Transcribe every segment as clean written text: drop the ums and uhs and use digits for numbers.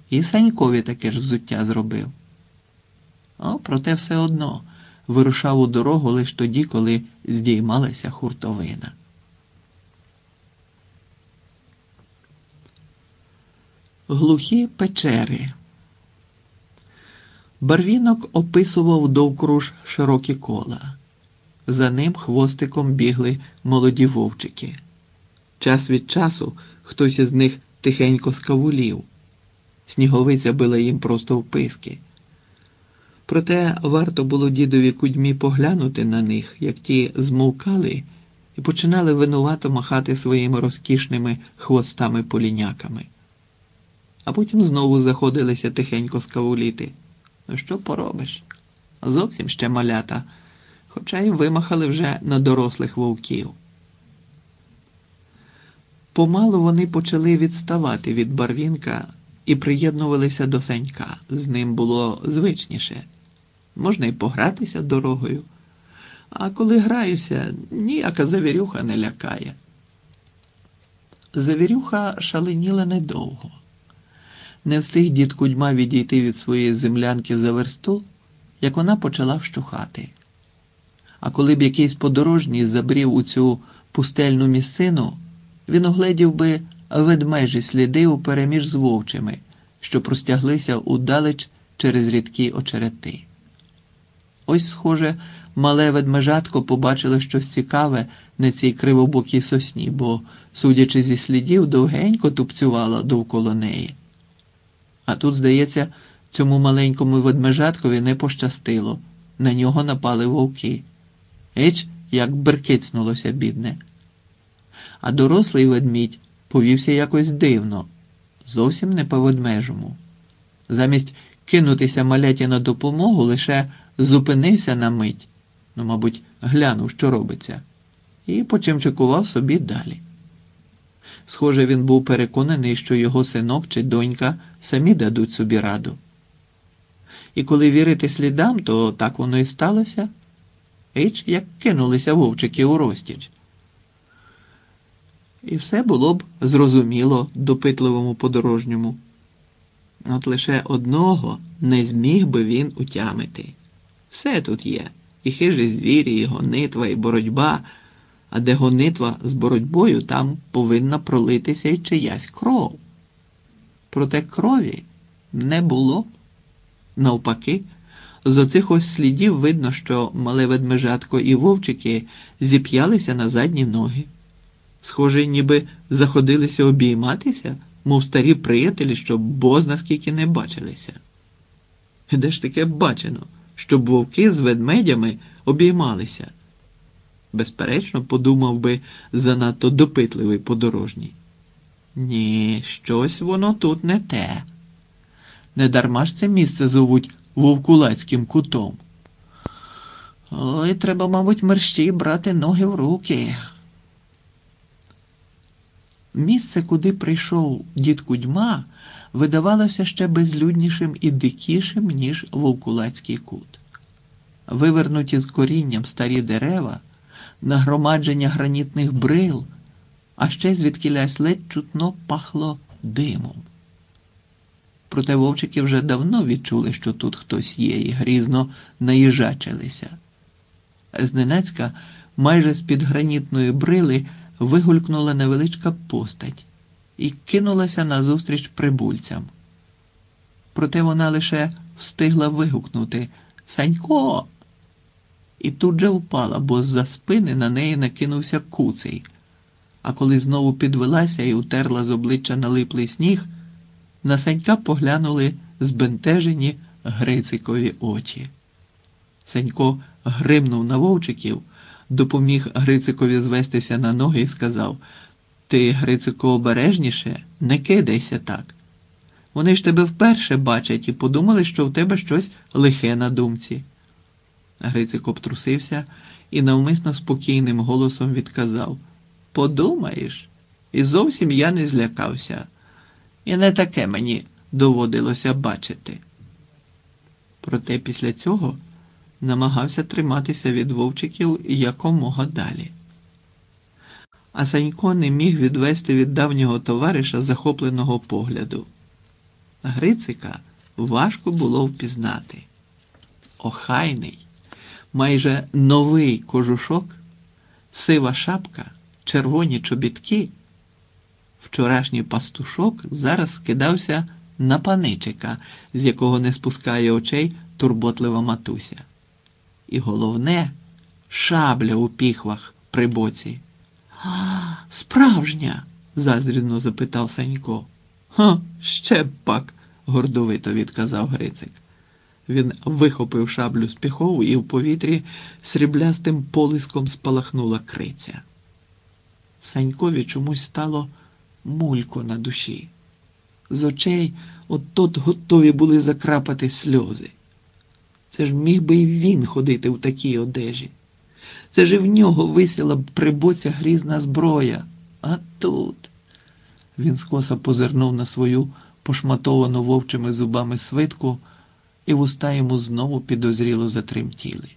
І Санькові таке ж взуття зробив. Проте все одно вирушав у дорогу лише тоді, коли здіймалася хуртовина. Глухі печери. Барвінок описував довкруж широкі кола. За ним хвостиком бігли молоді вовчики. Час від часу хтось із них тихенько скавулів. Сніговиця била їм просто в писки. Проте варто було дідові Кудьмі поглянути на них, як ті змовкали і починали винувато махати своїми розкішними хвостами-поліняками. А потім знову заходилися тихенько скавуліти. Що поробиш? Зовсім ще малята, хоча й вимахали вже на дорослих вовків. Помалу вони почали відставати від Барвінка і приєднувалися до Санька. З ним було звичніше. Можна й погратися дорогою. А коли граюся, ніяка завірюха не лякає. Завірюха шаленіла недовго. Не встиг дід Кудьма відійти від своєї землянки за версту, як вона почала вщухати. А коли б якийсь подорожній забрів у цю пустельну місцину, він угледів би ведмежі сліди упереміж з вовчими, що простяглися удалеч через рідкі очерети. Ось, схоже, мале ведмежатко побачило щось цікаве на цій кривобокій сосні, бо, судячи зі слідів, довгенько тупцювало довкола неї. А тут, здається, цьому маленькому ведмежаткові не пощастило. На нього напали вовки. Еч, як беркицнулося бідне. А дорослий ведмідь повівся якось дивно, зовсім не по-ведмежому. Замість кинутися маляті на допомогу, лише зупинився на мить, мабуть, глянув, що робиться, і почимчикував собі далі. Схоже, він був переконаний, що його синок чи донька самі дадуть собі раду. І коли вірити слідам, то так воно і сталося. Еч, як кинулися вовчики у розтіч. І все було б зрозуміло допитливому подорожньому. От лише одного не зміг би він утямити. Все тут є. І хижі звірі, і гонитва, і боротьба. А де гонитва з боротьбою, там повинна пролитися й чиясь кров. Проте крові не було. Навпаки, з оцих ось слідів видно, що мале ведмежатко і вовчики зіп'ялися на задні ноги. Схоже, ніби заходилися обійматися, мов старі приятелі, що бозна скільки не бачилися. Де ж таке бачено, щоб вовки з ведмедями обіймалися? Безперечно, подумав би занадто допитливий подорожній. Ні, щось воно тут не те. Недарма ж це місце зовуть Вовкулацьким кутом. Ой, треба, мабуть, мерщій брати ноги в руки. Місце, куди прийшов дід Кудьма, видавалося ще безлюднішим і дикішим, ніж Вовкулацький кут. Вивернуті з корінням старі дерева, нагромадження гранітних брил, а ще звідкілясь ледь чутно пахло димом. Проте вовчики вже давно відчули, що тут хтось є, і грізно наїжачилися. Зненацька, майже з-під гранітної брили, вигулькнула невеличка постать і кинулася назустріч прибульцям. Проте вона лише встигла вигукнути «Санько!» і тут же впала, бо з-за спини на неї накинувся Куций. А коли знову підвелася і утерла з обличчя налиплий сніг, на Санька поглянули збентежені Грицикові очі. Санько гримнув на вовчиків, допоміг Грицикові звестися на ноги і сказав: «Ти, Грицико, обережніше, не кидайся так. Вони ж тебе вперше бачать і подумали, що в тебе щось лихе на думці». Грицик обтрусився і навмисно спокійним голосом відказав: «Подумаєш, і зовсім я не злякався. І не таке мені доводилося бачити». Проте після цього намагався триматися від вовчиків якомога далі. А Санько не міг відвести від давнього товариша захопленого погляду. Грицика важко було впізнати. Охайний, майже новий кожушок, сива шапка, червоні чобітки. Вчорашній пастушок зараз скидався на паничика, з якого не спускає очей турботлива матуся. І головне – шабля у піхвах при боці. Справжня? – заздрісно запитав Санько. Ще б пак, – гордовито відказав Грицик. Він вихопив шаблю з піхову, і в повітрі сріблястим полиском спалахнула криця. Санькові чомусь стало мулько на душі. З очей от-от готові були закрапати сльози. Це ж міг би і він ходити в такій одежі. Це ж і в нього висіла б при боці грізна зброя. А тут... Він скоса позирнув на свою пошматовану вовчими зубами свитку, і вуста йому знову підозріло затремтіли.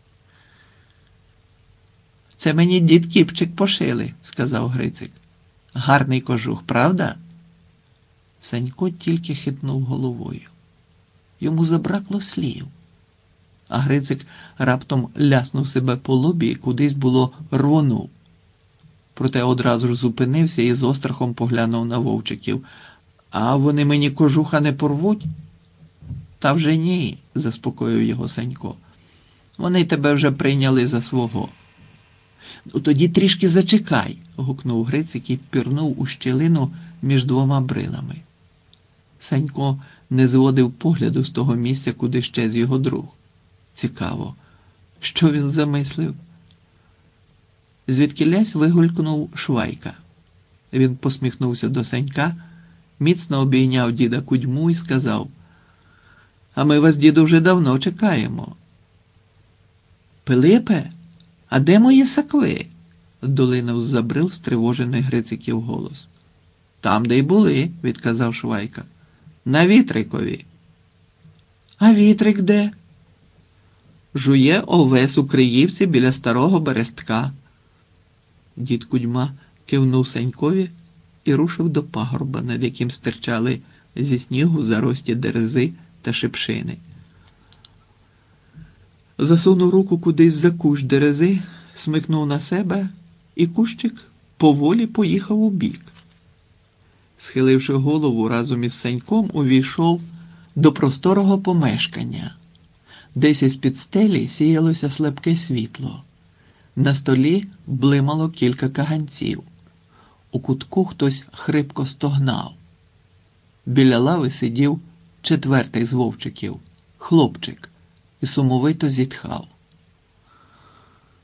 «Це мені дід Кіпчик пошили», – сказав Грицик. «Гарний кожух, правда?» Санько тільки хитнув головою. Йому забракло слів. А Грицик раптом ляснув себе по лобі і кудись було рвонув. Проте одразу ж зупинився і з острахом поглянув на вовчиків. «А вони мені кожуха не порвуть?» «Та вже ні», – заспокоїв його Санько. «Вони тебе вже прийняли за свого». «Ну тоді трішки зачекай», – гукнув Грицик і пірнув у щілину між двома брилами. Санько не зводив погляду з того місця, куди щез його друг. Цікаво, що він замислив? Звідкілясь вигулькнув Швайка. Він посміхнувся до Санька, міцно обійняв діда Кудьму і сказав: «А ми вас, діду, вже давно чекаємо». «Пилипе, а де мої сакви?» – долинув з-за брил стривожений Грициків голос. «Там, де й були», – відказав Швайка. «На вітрикові». «А вітрик де?» «Жує овес у Криївці біля старого берестка». Дід Кудьма кивнув Санькові і рушив до пагорба, над яким стирчали зі снігу зарості дерези та шипшини. Засунув руку кудись за кущ дерези, смикнув на себе, і кущик поволі поїхав у бік. Схиливши голову, разом із Саньком увійшов до просторого помешкання. Десь із-під стелі сіялося слабке світло. На столі блимало кілька каганців. У кутку хтось хрипко стогнав. Біля лави сидів четвертий з вовчиків, хлопчик, і сумовито зітхав.